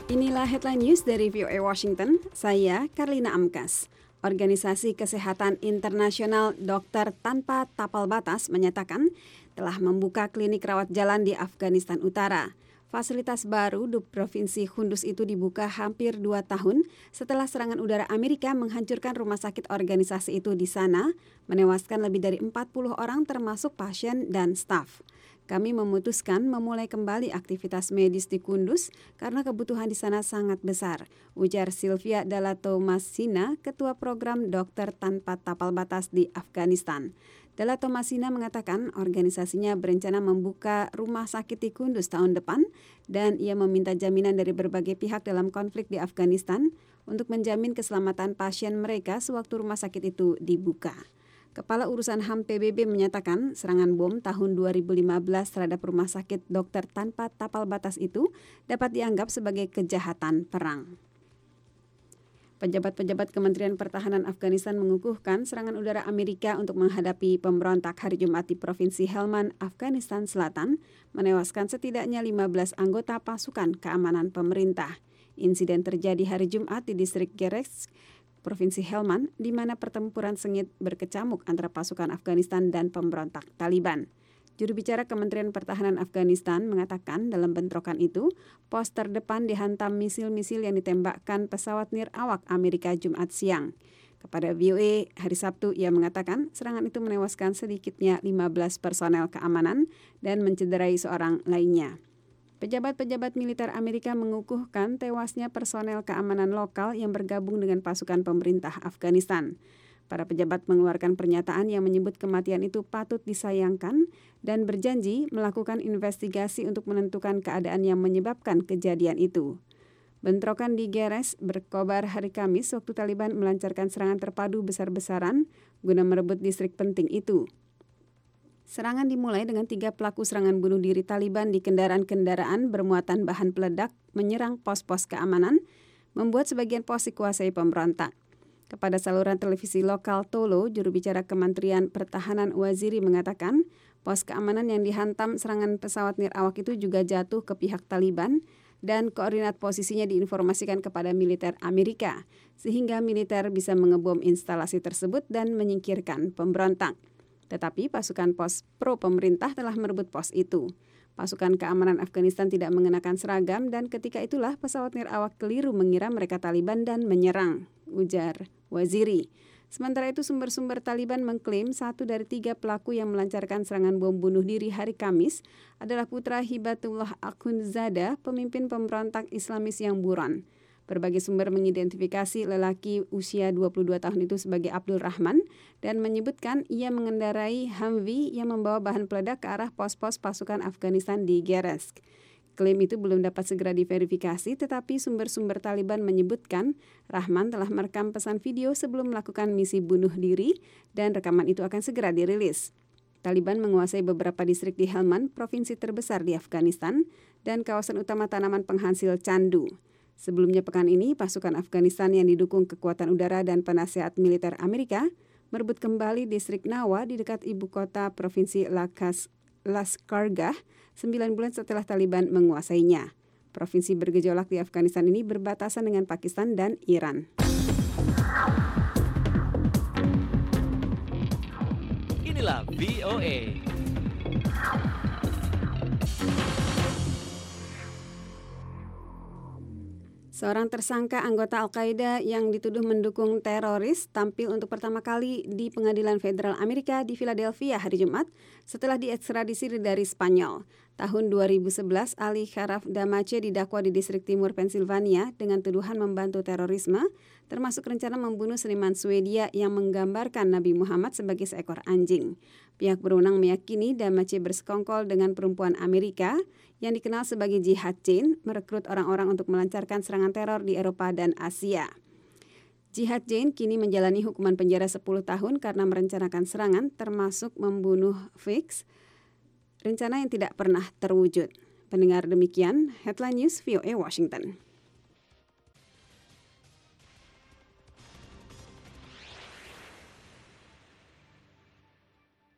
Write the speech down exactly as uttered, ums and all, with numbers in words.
Inilah headline news dari V O A Washington, saya Karlina Amkas. Organisasi Kesehatan Internasional Dokter Tanpa Tapal Batas menyatakan telah membuka klinik rawat jalan di Afghanistan Utara. Fasilitas baru di Provinsi Kunduz itu dibuka hampir dua tahun setelah serangan udara Amerika menghancurkan rumah sakit organisasi itu di sana, menewaskan lebih dari empat puluh orang termasuk pasien dan staf. Kami memutuskan memulai kembali aktivitas medis di Kunduz karena kebutuhan di sana sangat besar, ujar Sylvia Dalatomasina, Ketua Program Dokter Tanpa Tapal Batas di Afghanistan. Dalatomasina mengatakan organisasinya berencana membuka rumah sakit di Kunduz tahun depan dan ia meminta jaminan dari berbagai pihak dalam konflik di Afghanistan untuk menjamin keselamatan pasien mereka sewaktu rumah sakit itu dibuka. Kepala Urusan H A M P B B menyatakan serangan bom tahun dua ribu lima belas terhadap rumah sakit Dokter Tanpa Tapal Batas itu dapat dianggap sebagai kejahatan perang. Pejabat-pejabat Kementerian Pertahanan Afghanistan mengukuhkan serangan udara Amerika untuk menghadapi pemberontak hari Jumat di Provinsi Helmand, Afghanistan Selatan, menewaskan setidaknya lima belas anggota pasukan keamanan pemerintah. Insiden terjadi hari Jumat di distrik Geresk, Provinsi Helmand, di mana pertempuran sengit berkecamuk antara pasukan Afghanistan dan pemberontak Taliban. Juru bicara Kementerian Pertahanan Afghanistan mengatakan dalam bentrokan itu, pos terdepan dihantam misil-misil yang ditembakkan pesawat nirawak Amerika Jumat siang. Kepada V O A hari Sabtu, ia mengatakan serangan itu menewaskan sedikitnya lima belas personel keamanan dan mencederai seorang lainnya. Pejabat-pejabat militer Amerika mengukuhkan tewasnya personel keamanan lokal yang bergabung dengan pasukan pemerintah Afghanistan. Para pejabat mengeluarkan pernyataan yang menyebut kematian itu patut disayangkan dan berjanji melakukan investigasi untuk menentukan keadaan yang menyebabkan kejadian itu. Bentrokan di Geresk berkobar hari Kamis waktu Taliban melancarkan serangan terpadu besar-besaran guna merebut distrik penting itu. Serangan dimulai dengan tiga pelaku serangan bunuh diri Taliban di kendaraan-kendaraan bermuatan bahan peledak menyerang pos-pos keamanan, membuat sebagian pos dikuasai pemberontak. Kepada saluran televisi lokal Tolo, juru bicara Kementerian Pertahanan Waziri mengatakan, pos keamanan yang dihantam serangan pesawat nirawak itu juga jatuh ke pihak Taliban dan koordinat posisinya diinformasikan kepada militer Amerika, sehingga militer bisa mengebom instalasi tersebut dan menyingkirkan pemberontak. Tetapi pasukan pos pro-pemerintah telah merebut pos itu. Pasukan keamanan Afghanistan tidak mengenakan seragam dan ketika itulah pesawat nirawak keliru mengira mereka Taliban dan menyerang, ujar Waziri. Sementara itu sumber-sumber Taliban mengklaim satu dari tiga pelaku yang melancarkan serangan bom bunuh diri hari Kamis adalah putra Hibatullah Akhundzada, pemimpin pemberontak Islamis yang buron. Berbagai sumber mengidentifikasi lelaki usia dua puluh dua tahun itu sebagai Abdul Rahman dan menyebutkan ia mengendarai Humvee yang membawa bahan peledak ke arah pos-pos pasukan Afghanistan di Geresk. Klaim itu belum dapat segera diverifikasi, tetapi sumber-sumber Taliban menyebutkan Rahman telah merekam pesan video sebelum melakukan misi bunuh diri dan rekaman itu akan segera dirilis. Taliban menguasai beberapa distrik di Helmand, provinsi terbesar di Afghanistan, dan kawasan utama tanaman penghasil candu. Sebelumnya pekan ini, pasukan Afghanistan yang didukung kekuatan udara dan penasihat militer Amerika merebut kembali distrik Nawa di dekat ibu kota provinsi Lakas, Laskargah sembilan bulan setelah Taliban menguasainya. Provinsi bergejolak di Afghanistan ini berbatasan dengan Pakistan dan Iran. Inilah V O A. Seorang tersangka anggota Al-Qaeda yang dituduh mendukung teroris tampil untuk pertama kali di Pengadilan Federal Amerika di Philadelphia hari Jumat setelah diekstradisi dari Spanyol. Tahun dua ribu sebelas, Ali Sharaf Damace didakwa di distrik timur Pennsylvania dengan tuduhan membantu terorisme, termasuk rencana membunuh seniman Swedia yang menggambarkan Nabi Muhammad sebagai seekor anjing. Pihak berwenang meyakini Damace bersekongkol dengan perempuan Amerika yang dikenal sebagai Jihad Jane, merekrut orang-orang untuk melancarkan serangan teror di Eropa dan Asia. Jihad Jane kini menjalani hukuman penjara sepuluh tahun karena merencanakan serangan termasuk membunuh Fix, rencana yang tidak pernah terwujud. Pendengar demikian, Headline News V O A Washington.